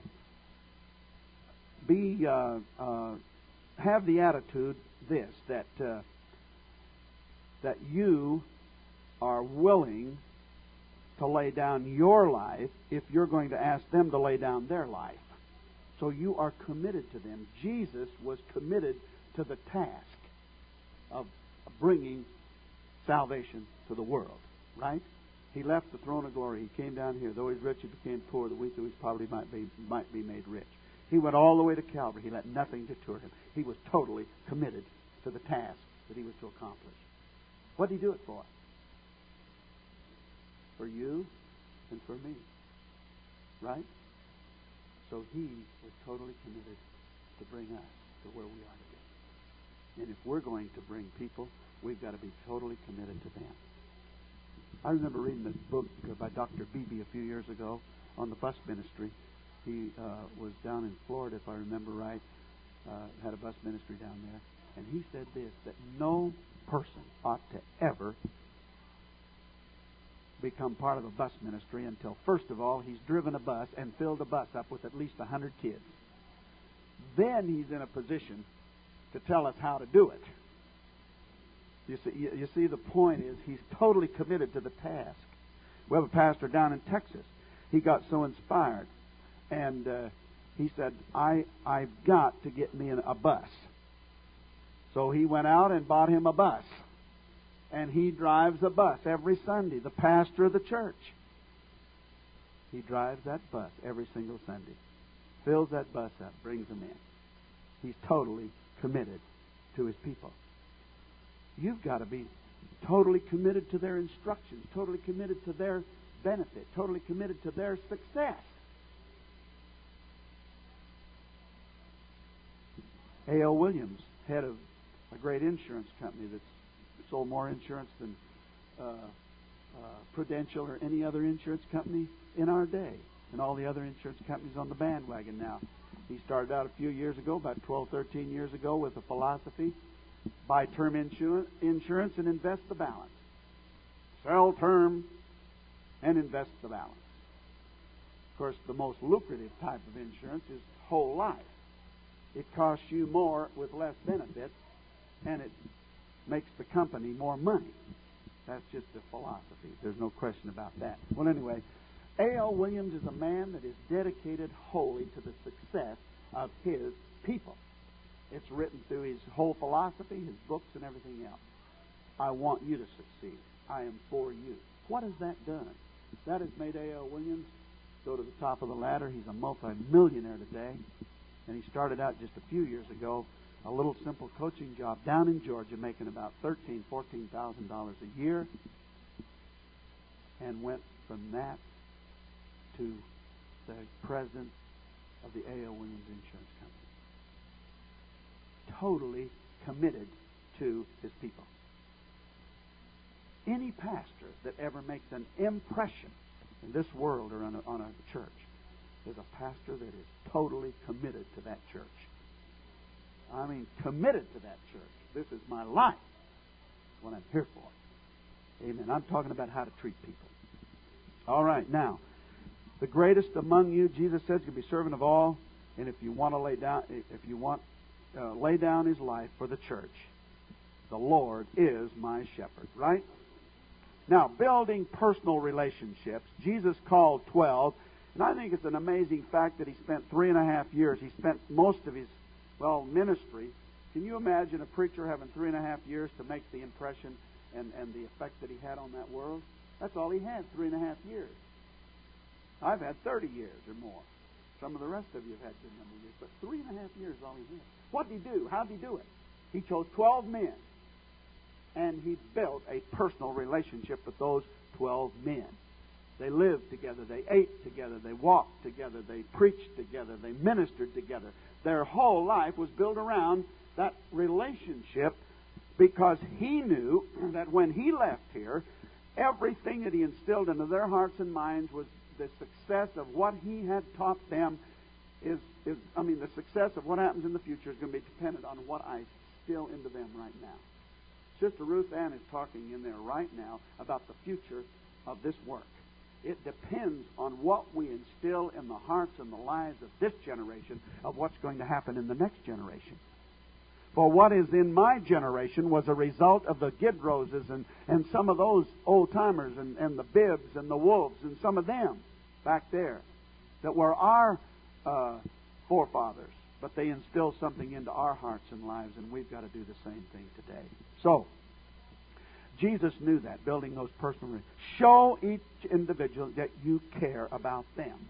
be uh, uh, have the attitude this that uh, that you are willing to lay down your life if you're going to ask them to lay down their life. So you are committed to them. Jesus was committed to the task of bringing salvation to the world, right? He left the throne of glory. He came down here. Though he's rich, he became poor. The weak through his poverty might be, might be made rich. He went all the way to Calvary. He let nothing deter him. He was totally committed to the task that he was to accomplish. What did he do it for? For you and for me. Right? So he was totally committed to bring us to where we are today. And if we're going to bring people, we've got to be totally committed to them. I remember reading this book by Doctor Beebe a few years ago on the bus ministry. He uh, was down in Florida, if I remember right, uh, had a bus ministry down there. And he said this, that no person ought to ever become part of a bus ministry until, first of all, he's driven a bus and filled a bus up with at least one hundred kids. Then he's in a position to tell us how to do it. You see, you, you see, the point is he's totally committed to the task. We have a pastor down in Texas. He got so inspired, and uh, he said, I, I've got to get me a bus. So he went out and bought him a bus. And he drives a bus every Sunday, the pastor of the church. He drives that bus every single Sunday. Fills that bus up, brings them in. He's totally committed to his people. You've got to be totally committed to their instructions, totally committed to their benefit, totally committed to their success. A L Williams, head of a great insurance company that's sold more insurance than uh, uh, Prudential or any other insurance company in our day, and all the other insurance companies on the bandwagon now. He started out a few years ago, about twelve, thirteen years ago, with a philosophy: buy term insurance, insurance and invest the balance. Sell term and invest the balance. Of course, the most lucrative type of insurance is whole life. It costs you more with less benefits, and it makes the company more money. That's just a philosophy. There's no question about that. Well, anyway, A L Williams is a man that is dedicated wholly to the success of his people. It's written through his whole philosophy, his books, and everything else. I want you to succeed. I am for you. What has that done? That has made A L Williams go to the top of the ladder. He's a multi-millionaire today. And he started out just a few years ago, a little simple coaching job down in Georgia, making about thirteen thousand dollars, fourteen thousand dollars a year, and went from that to the president of the A L Williams Insurance Company. Totally committed to his people. Any pastor that ever makes an impression in this world or on a, on a church is a pastor that is totally committed to that church. I mean, committed to that church. This is my life. That's what I'm here for. Amen. I'm talking about how to treat people. All right. Now, the greatest among you, Jesus says, can be servant of all. And if you want to lay down, if you want, uh, lay down his life for the church, the Lord is my shepherd. Right? Now, building personal relationships. Jesus called twelve. And I think it's an amazing fact that he spent three and a half years. He spent most of his, well, ministry. Can you imagine a preacher having three and a half years to make the impression and, and the effect that he had on that world? That's all he had, three and a half years. I've had thirty years or more. Some of the rest of you have had good number of years. But three and a half years is all he had. What did he do? How did he do it? He chose twelve men. And he built a personal relationship with those twelve men. They lived together. They ate together. They walked together. They preached together. They ministered together. Their whole life was built around that relationship because he knew that when he left here, everything that he instilled into their hearts and minds was the success of what he had taught them is, is I mean, the success of what happens in the future is going to be dependent on what I instill into them right now. Sister Ruth Ann is talking in there right now about the future of this work. It depends on what we instill in the hearts and the lives of this generation of what's going to happen in the next generation. For what is in my generation was a result of the Gidroses and, and some of those old-timers and, and the Bibbs and the Wolves and some of them back there that were our uh, forefathers. But they instilled something into our hearts and lives, and we've got to do the same thing today. So, Jesus knew that, building those personal relationships. Show each individual that you care about them.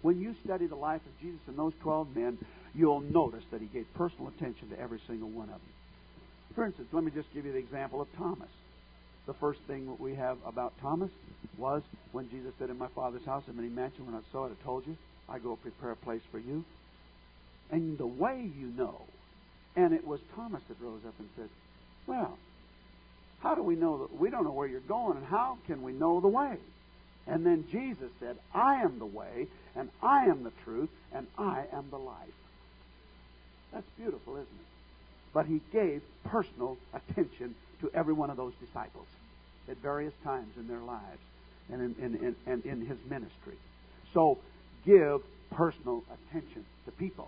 When you study the life of Jesus and those twelve men, you'll notice that he gave personal attention to every single one of them. For instance, let me just give you the example of Thomas. The first thing that we have about Thomas was when Jesus said, in my Father's house are many mansions. When I saw it, I told you, I go prepare a place for you. And the way you know, and it was Thomas that rose up and said, well, how do we know that? We don't know where you're going, and how can we know the way? And then Jesus said, I am the way, and I am the truth, and I am the life. That's beautiful, isn't it? But he gave personal attention to every one of those disciples at various times in their lives and in, in, in, and in his ministry. So give personal attention to people.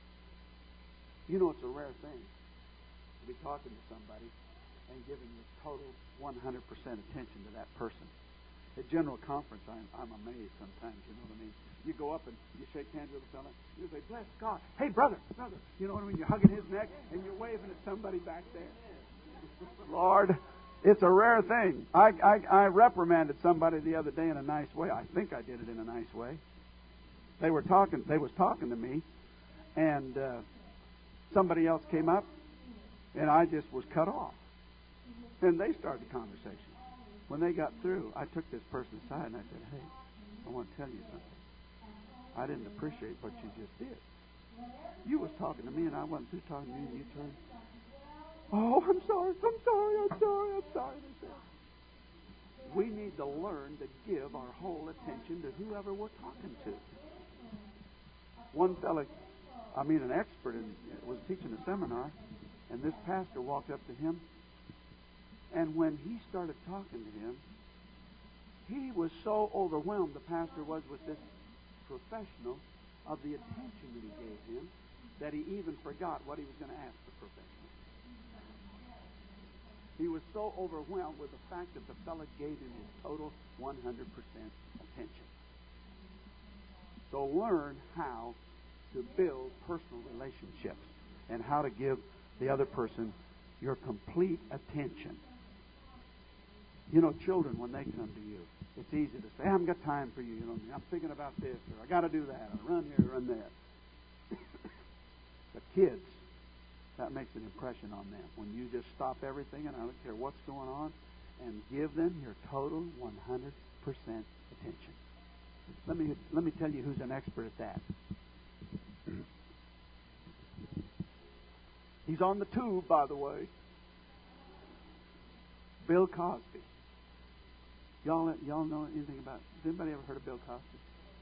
You know, it's a rare thing to be talking to somebody and giving your total one hundred percent attention to that person. At General Conference, I'm, I'm amazed sometimes, you know what I mean? You go up and you shake hands with a fellow, you say, bless God, hey, brother, brother. You know what I mean? You're hugging his neck and you're waving at somebody back there. Lord, it's a rare thing. I, I, I reprimanded somebody the other day in a nice way. I think I did it in a nice way. They were talking, they was talking to me, and uh, somebody else came up, and I just was cut off. And they started the conversation. When they got through, I took this person aside and I said, hey, I want to tell you something. I didn't appreciate what you just did. You was talking to me and I wasn't through talking to you, and you turned, oh, I'm sorry, I'm sorry, I'm sorry, I'm sorry. They said, we need to learn to give our whole attention to whoever we're talking to. One fellow, I mean an expert, in, was teaching a seminar, and this pastor walked up to him, and when he started talking to him, he was so overwhelmed, the pastor was, with this professional, of the attention that he gave him, that he even forgot what he was going to ask the professional. He was so overwhelmed with the fact that the fellow gave him his total one hundred percent attention. So learn how to build personal relationships and how to give the other person your complete attention. You know, children, when they come to you, it's easy to say, I haven't got time for you. You know, I'm thinking about this, or I got to do that, or run here, run there. But kids, that makes an impression on them. When you just stop everything, and I don't care what's going on, and give them your total one hundred percent attention. Let me let me tell you who's an expert at that. He's on the tube, by the way. Bill Cosby. Y'all, y'all know anything about? Has anybody ever heard of Bill Cosby?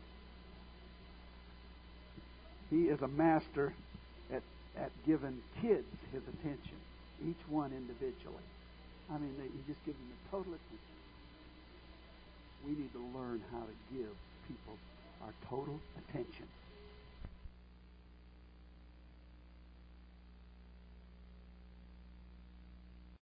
He is a master at at giving kids his attention, each one individually. I mean, he just gives them the total attention. We need to learn how to give people our total attention.